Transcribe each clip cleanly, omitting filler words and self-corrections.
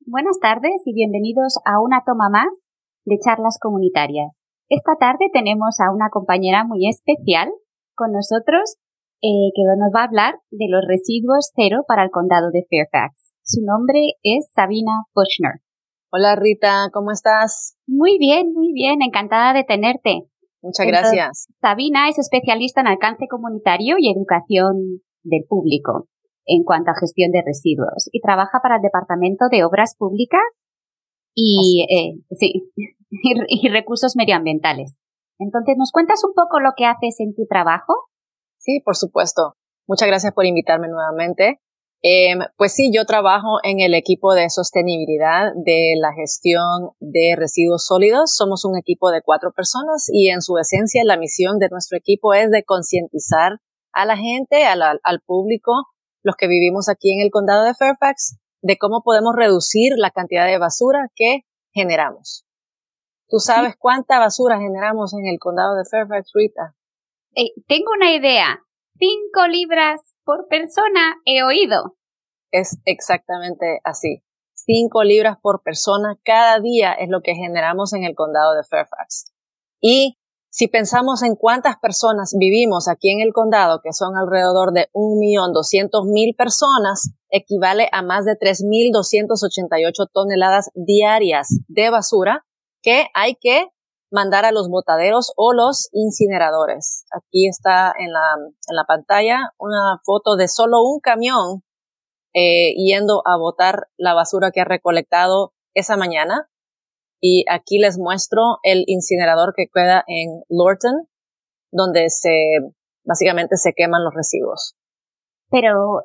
Buenas tardes y bienvenidos a una toma más de charlas comunitarias. Esta tarde tenemos a una compañera muy especial con nosotros que nos va a hablar de los residuos cero para el condado de Fairfax. Su nombre es Sabina Bushner. Hola Rita, ¿cómo estás? Muy bien, encantada de tenerte. Muchas gracias. Sabina es especialista en alcance comunitario y educación del público en cuanto a gestión de residuos y trabaja para el Departamento de Obras Públicas y recursos medioambientales. Entonces, ¿nos cuentas un poco lo que haces en tu trabajo? Sí, por supuesto. Muchas gracias por invitarme nuevamente. Pues sí, yo trabajo en el equipo de sostenibilidad de la gestión de residuos sólidos. Somos un equipo de 4 personas y en su esencia la misión de nuestro equipo es de concientizar a la gente, al público, los que vivimos aquí en el condado de Fairfax, de cómo podemos reducir la cantidad de basura que generamos. ¿Tú sabes cuánta basura generamos en el condado de Fairfax, Rita? Tengo una idea. 5 libras por persona, he oído. Es exactamente así. 5 libras por persona cada día es lo que generamos en el condado de Fairfax. Y si pensamos en cuántas personas vivimos aquí en el condado, que son alrededor de 1.200.000 personas, equivale a más de 3.288 toneladas diarias de basura que hay que mandar a los botaderos o los incineradores. Aquí está en la pantalla una foto de solo un camión yendo a botar la basura que ha recolectado esa mañana. Y aquí les muestro el incinerador que queda en Lorton, donde básicamente se queman los residuos. Pero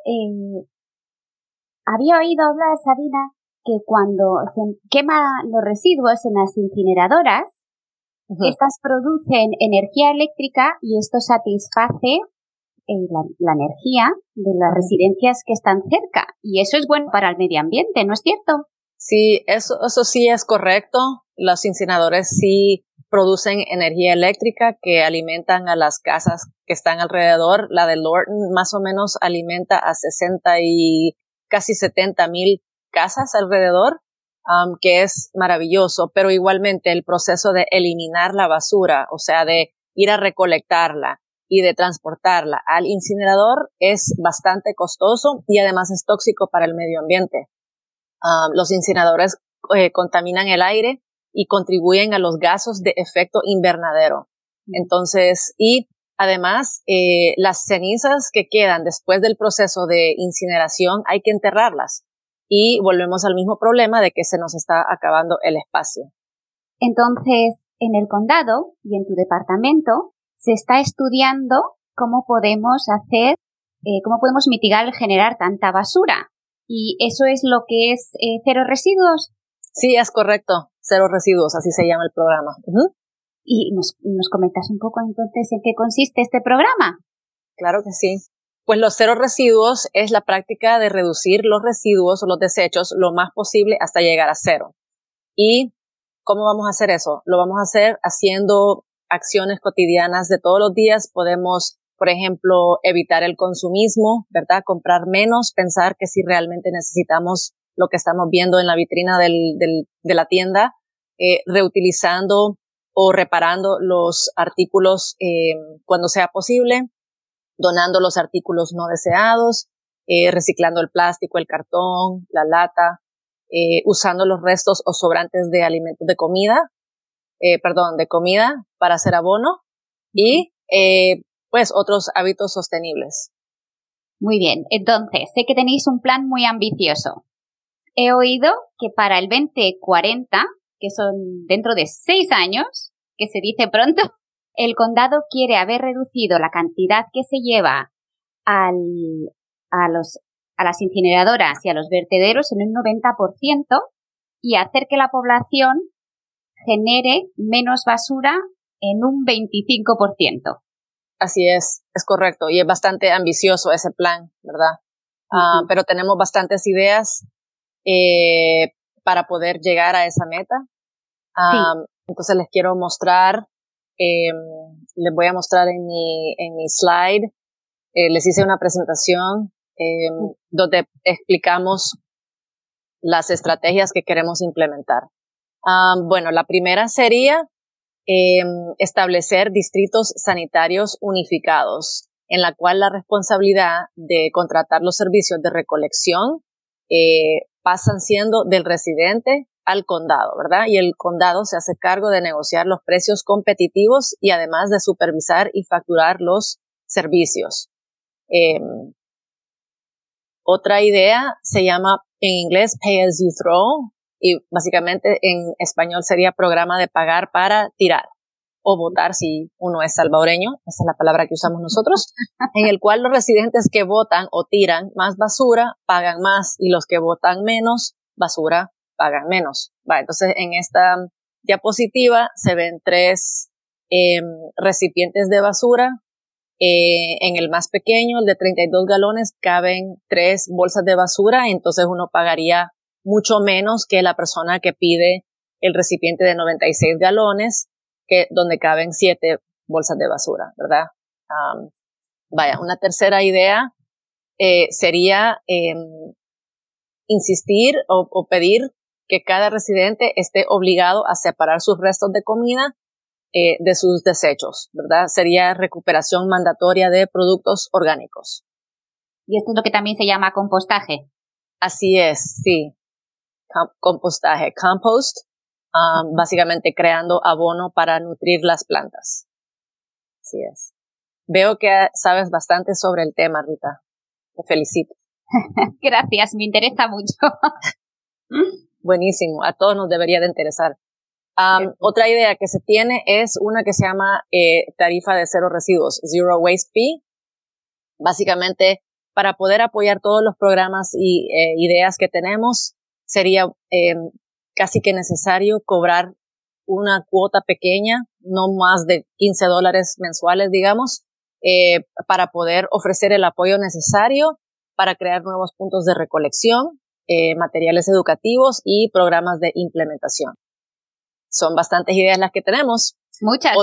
había oído hablar, Sabina, que cuando se queman los residuos en las incineradoras, estas producen energía eléctrica y esto satisface la energía de las residencias que están cerca. Y eso es bueno para el medio ambiente, ¿no es cierto? Sí, eso sí es correcto. Los incineradores sí producen energía eléctrica que alimentan a las casas que están alrededor. La de Lorton más o menos alimenta a 60 y casi 70,000 casas alrededor, que es maravilloso. Pero igualmente el proceso de eliminar la basura, o sea, de ir a recolectarla y de transportarla al incinerador es bastante costoso y además es tóxico para el medio ambiente. Los incineradores contaminan el aire y contribuyen a los gases de efecto invernadero. Entonces, y además, las cenizas que quedan después del proceso de incineración hay que enterrarlas. Y volvemos al mismo problema de que se nos está acabando el espacio. Entonces, en el condado y en tu departamento se está estudiando cómo podemos mitigar el generar tanta basura. ¿Y eso es lo que es cero residuos? Sí, es correcto. Cero residuos, así se llama el programa. ¿Y nos comentas un poco entonces en qué consiste este programa? Claro que sí. Pues los cero residuos es la práctica de reducir los residuos o los desechos lo más posible hasta llegar a cero. ¿Y cómo vamos a hacer eso? Lo vamos a hacer haciendo acciones cotidianas de todos los días. Podemos, por ejemplo, evitar el consumismo, ¿verdad? Comprar menos, pensar que si realmente necesitamos lo que estamos viendo en la vitrina de la tienda, reutilizando o reparando los artículos cuando sea posible, donando los artículos no deseados, reciclando el plástico, el cartón, la lata, usando los restos o sobrantes de alimentos de comida para hacer abono y pues otros hábitos sostenibles. Muy bien, entonces sé que tenéis un plan muy ambicioso. He oído que para el 2040, que son dentro de 6 años, que se dice pronto, el condado quiere haber reducido la cantidad que se lleva a las incineradoras y a los vertederos en un 90% y hacer que la población genere menos basura en un 25%. Así es correcto. Y es bastante ambicioso ese plan, ¿verdad? Pero tenemos bastantes ideas para poder llegar a esa meta. Entonces les quiero mostrar, les voy a mostrar en mi slide. Les hice una presentación donde explicamos las estrategias que queremos implementar. Bueno, la primera sería establecer distritos sanitarios unificados, en la cual la responsabilidad de contratar los servicios de recolección pasan siendo del residente al condado, ¿verdad? Y el condado se hace cargo de negociar los precios competitivos y además de supervisar y facturar los servicios. Otra idea se llama en inglés Pay as you throw y básicamente en español sería programa de pagar para tirar o votar si uno es salvadoreño, esa es la palabra que usamos nosotros, en el cual los residentes que votan o tiran más basura pagan más y los que votan menos basura pagan menos. Entonces en esta diapositiva se ven 3 recipientes de basura. En el más pequeño, el de 32 galones, caben 3 bolsas de basura, entonces uno pagaría mucho menos que la persona que pide el recipiente de 96 galones, donde caben 7 bolsas de basura, ¿verdad? Una tercera idea sería insistir o pedir que cada residente esté obligado a separar sus restos de comida de sus desechos, ¿verdad? Sería recuperación mandatoria de productos orgánicos. Y esto es lo que también se llama compostaje. Así es, sí. Compostaje, compost, básicamente creando abono para nutrir las plantas. Así es. Veo que sabes bastante sobre el tema, Rita. Te felicito. Gracias, me interesa mucho. Buenísimo, a todos nos debería de interesar. Otra idea que se tiene es una que se llama tarifa de cero residuos, Zero Waste Fee. Básicamente, para poder apoyar todos los programas y ideas que tenemos, sería casi que necesario cobrar una cuota pequeña, no más de $15 mensuales, digamos, para poder ofrecer el apoyo necesario para crear nuevos puntos de recolección, materiales educativos y programas de implementación. Son bastantes ideas las que tenemos. Muchas.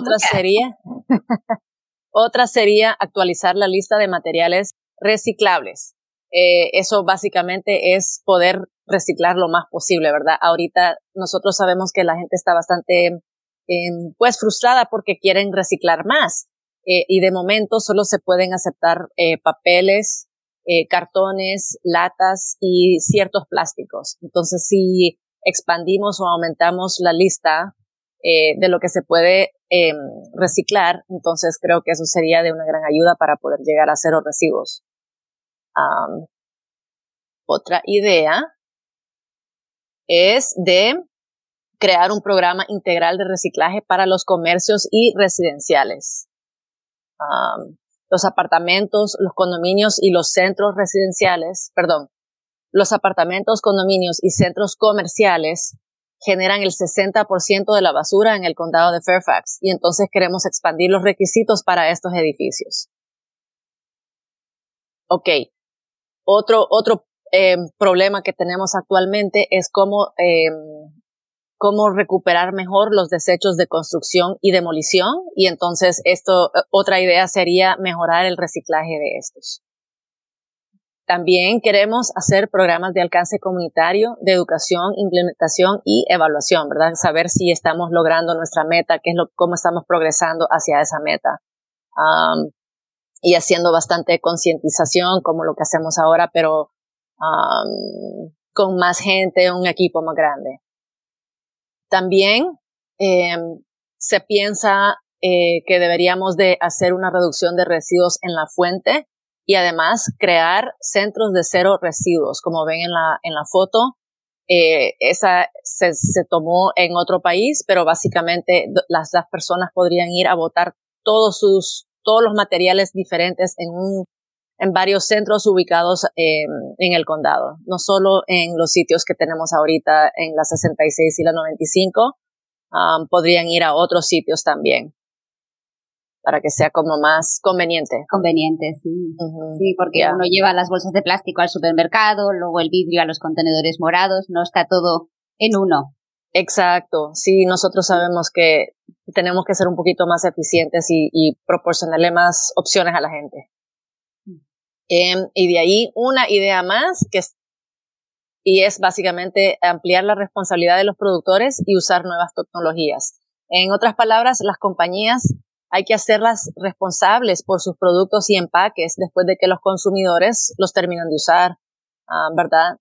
Otra sería actualizar la lista de materiales reciclables. Eso básicamente es poder reciclar lo más posible, ¿verdad? Ahorita nosotros sabemos que la gente está bastante pues frustrada porque quieren reciclar más y de momento solo se pueden aceptar papeles, cartones, latas y ciertos plásticos. Entonces, si expandimos o aumentamos la lista de lo que se puede reciclar, entonces creo que eso sería de una gran ayuda para poder llegar a cero residuos. Otra idea es de crear un programa integral de reciclaje para los comercios y residenciales. Los apartamentos, los condominios y los centros residenciales, los apartamentos, condominios y centros comerciales generan el 60% de la basura en el condado de Fairfax y entonces queremos expandir los requisitos para estos edificios. Ok. Otro problema que tenemos actualmente es cómo recuperar mejor los desechos de construcción y demolición y entonces otra idea sería mejorar el reciclaje de estos. También queremos hacer programas de alcance comunitario, de educación, implementación y evaluación, ¿verdad? Saber si estamos logrando nuestra meta, cómo estamos progresando hacia esa meta. Y haciendo bastante concientización, como lo que hacemos ahora, pero con más gente, un equipo más grande. También se piensa que deberíamos de hacer una reducción de residuos en la fuente y además crear centros de cero residuos. Como ven en la foto, esa se tomó en otro país, pero básicamente las personas podrían ir a botar todos los materiales diferentes en varios centros ubicados en el condado. No solo en los sitios que tenemos ahorita en la 66 y la 95, podrían ir a otros sitios también para que sea como más conveniente. Conveniente, sí. Uh-huh. Sí, porque uno lleva las bolsas de plástico al supermercado, luego el vidrio a los contenedores morados, no está todo en uno. Exacto, sí, nosotros sabemos que tenemos que ser un poquito más eficientes y proporcionarle más opciones a la gente. Y de ahí una idea más que y es básicamente ampliar la responsabilidad de los productores y usar nuevas tecnologías. En otras palabras, las compañías hay que hacerlas responsables por sus productos y empaques después de que los consumidores los terminan de usar, ¿verdad?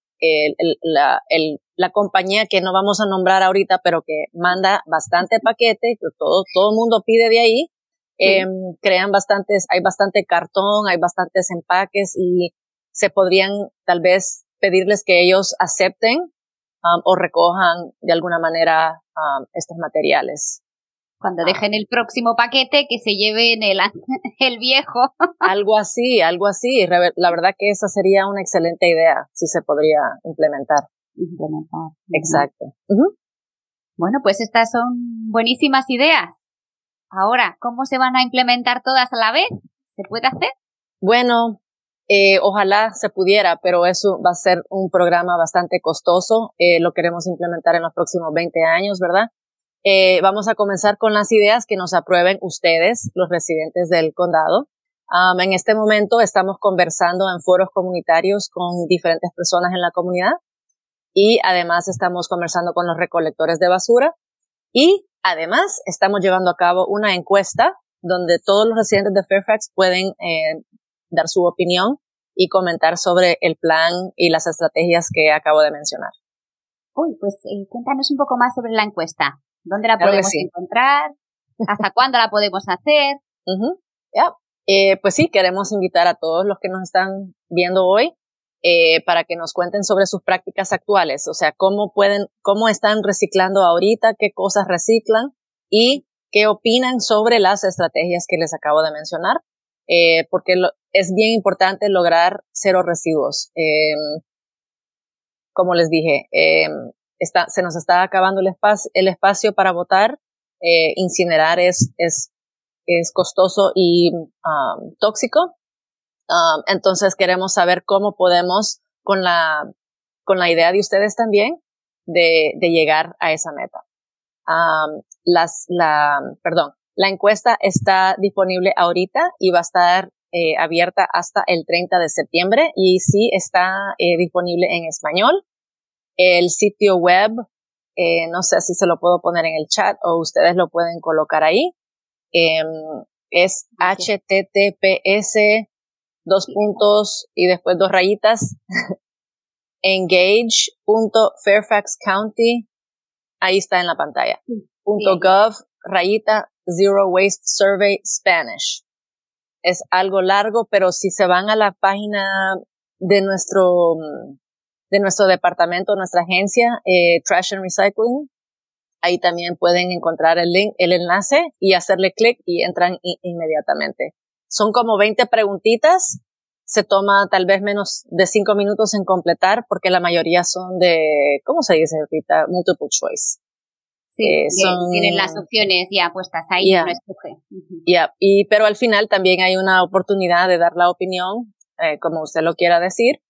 La compañía que no vamos a nombrar ahorita, pero que manda bastante paquete, que todo el mundo pide de ahí, crean hay bastante cartón, hay bastantes empaques y se podrían tal vez pedirles que ellos acepten o recojan de alguna manera estos materiales. Cuando dejen el próximo paquete, que se lleven el viejo. Algo así. La verdad que esa sería una excelente idea, si se podría implementar. Exacto. Bueno, pues estas son buenísimas ideas. Ahora, ¿cómo se van a implementar todas a la vez? ¿Se puede hacer? Bueno, ojalá se pudiera, pero eso va a ser un programa bastante costoso. Lo queremos implementar en los próximos 20 años, ¿verdad? Vamos a comenzar con las ideas que nos aprueben ustedes, los residentes del condado. En este momento estamos conversando en foros comunitarios con diferentes personas en la comunidad y además estamos conversando con los recolectores de basura y además estamos llevando a cabo una encuesta donde todos los residentes de Fairfax pueden dar su opinión y comentar sobre el plan y las estrategias que acabo de mencionar. Uy, pues cuéntanos un poco más sobre la encuesta. ¿Dónde la podemos encontrar? ¿Hasta cuándo la podemos hacer? Pues sí, queremos invitar a todos los que nos están viendo hoy para que nos cuenten sobre sus prácticas actuales, o sea, cómo están reciclando ahorita, qué cosas reciclan y qué opinan sobre las estrategias que les acabo de mencionar, porque es bien importante lograr cero residuos. Como les dije, se nos está acabando el espacio para botar. Incinerar es costoso y tóxico. Entonces queremos saber cómo podemos, con la idea de ustedes también, de llegar a esa meta. La encuesta está disponible ahorita y va a estar abierta hasta el 30 de septiembre y sí está disponible en español. El sitio web, no sé si se lo puedo poner en el chat o ustedes lo pueden colocar ahí. Es https y después 2 rayitas engage.fairfaxcounty, ahí está en la pantalla, .gov /Zero Waste Survey Spanish. Es algo largo, pero si se van a la página de nuestro departamento, nuestra agencia, Trash and Recycling, ahí también pueden encontrar el enlace y hacerle clic y entran inmediatamente. Son como 20 preguntitas, se toma tal vez menos de 5 minutos en completar porque la mayoría son de, ¿cómo se dice ahorita? Multiple choice. Sí, tienen las opciones ya puestas ahí, uno escoge. Pero al final también hay una oportunidad de dar la opinión, como usted lo quiera decir.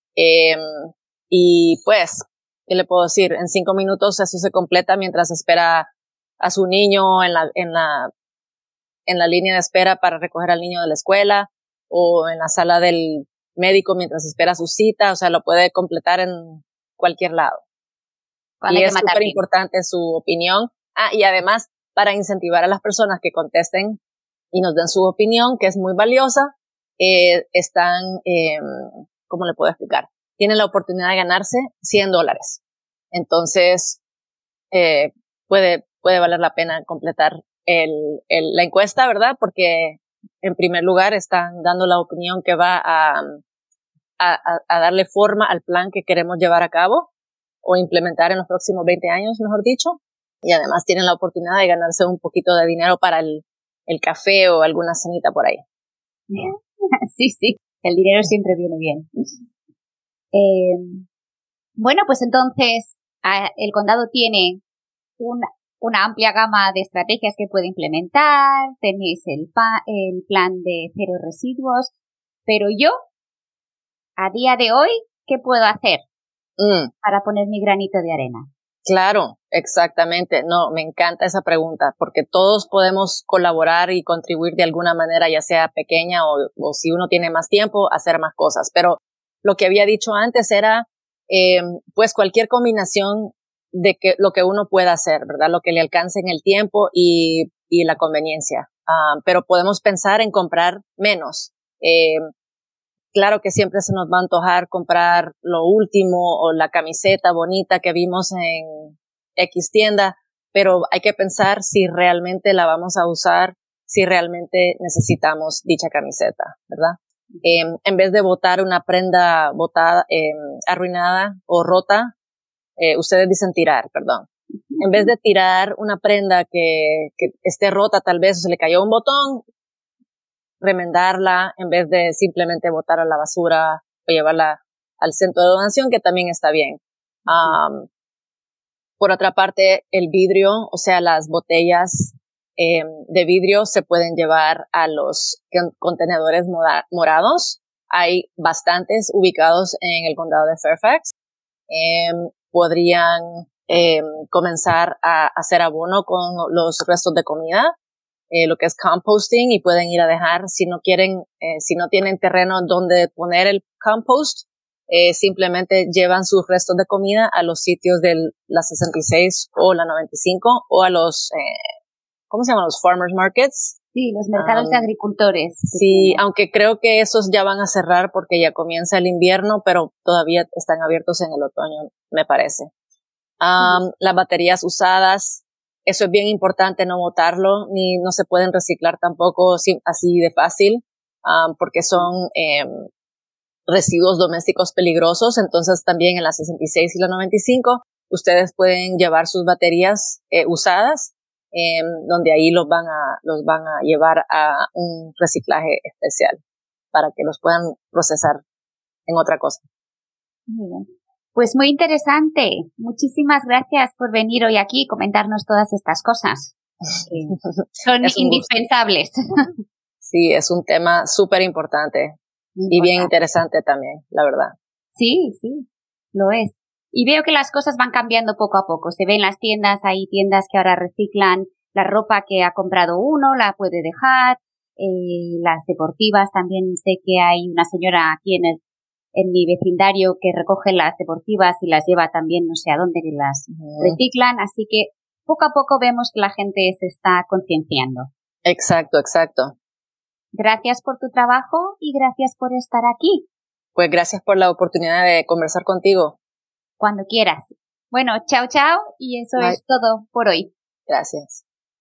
Y pues, ¿qué le puedo decir? En 5 minutos eso se completa mientras espera a su niño en la línea de espera para recoger al niño de la escuela o en la sala del médico mientras espera su cita. O sea, lo puede completar en cualquier lado. Y es súper importante su opinión. Y además, para incentivar a las personas que contesten y nos den su opinión, que es muy valiosa, están, ¿cómo le puedo explicar? Tienen la oportunidad de ganarse $100. Entonces, puede valer la pena completar la encuesta, ¿verdad? Porque, en primer lugar, están dando la opinión que va a darle forma al plan que queremos llevar a cabo o implementar en los próximos 20 años, mejor dicho. Y además tienen la oportunidad de ganarse un poquito de dinero para el café o alguna cenita por ahí. Sí, el dinero siempre viene bien. Bueno, pues entonces el condado tiene una amplia gama de estrategias que puede implementar, tenéis el plan de cero residuos, pero yo, a día de hoy, ¿qué puedo hacer para poner mi granito de arena? Claro, exactamente. No, me encanta esa pregunta porque todos podemos colaborar y contribuir de alguna manera, ya sea pequeña o si uno tiene más tiempo, hacer más cosas. Pero lo que había dicho antes era pues cualquier combinación de lo que uno pueda hacer, ¿verdad? Lo que le alcance en el tiempo y la conveniencia. Pero podemos pensar en comprar menos. Claro que siempre se nos va a antojar comprar lo último o la camiseta bonita que vimos en X tienda, pero hay que pensar si realmente la vamos a usar, si realmente necesitamos dicha camiseta, ¿verdad? En vez de botar una prenda botada, arruinada o rota, ustedes dicen tirar, perdón. En vez de tirar una prenda que esté rota tal vez o se le cayó un botón, remendarla en vez de simplemente botar a la basura o llevarla al centro de donación, que también está bien. Por otra parte, el vidrio, o sea, las botellas de vidrio se pueden llevar a los contenedores morados. Hay bastantes ubicados en el condado de Fairfax. Podrían comenzar a hacer abono con los restos de comida, lo que es composting, y pueden ir a dejar, si no quieren, si no tienen terreno donde poner el compost, simplemente llevan sus restos de comida a los sitios de la 66 o la 95 o a los, ¿cómo se llaman? Los farmers markets. Sí, los mercados de agricultores. Sí, aunque creo que esos ya van a cerrar porque ya comienza el invierno, pero todavía están abiertos en el otoño, me parece. Las baterías usadas, eso es bien importante, no botarlo, ni no se pueden reciclar tampoco así de fácil, porque son residuos domésticos peligrosos. Entonces también en la 66 y la 95 ustedes pueden llevar sus baterías usadas, donde ahí los van a llevar a un reciclaje especial para que los puedan procesar en otra cosa. Muy bien. Pues muy interesante. Muchísimas gracias por venir hoy aquí y comentarnos todas estas cosas. Son indispensables. Sí, es un tema súper importante y bien interesante también, la verdad. Sí, sí, lo es. Y veo que las cosas van cambiando poco a poco. Se ven las tiendas, hay tiendas que ahora reciclan la ropa que ha comprado uno, la puede dejar. Las deportivas también sé que hay una señora aquí en mi vecindario que recoge las deportivas y las lleva también no sé a dónde que las reciclan. Así que poco a poco vemos que la gente se está concienciando. Exacto, exacto. Gracias por tu trabajo y gracias por estar aquí. Pues gracias por la oportunidad de conversar contigo. Cuando quieras. Bueno, chao, chao, y eso es todo por hoy. Gracias.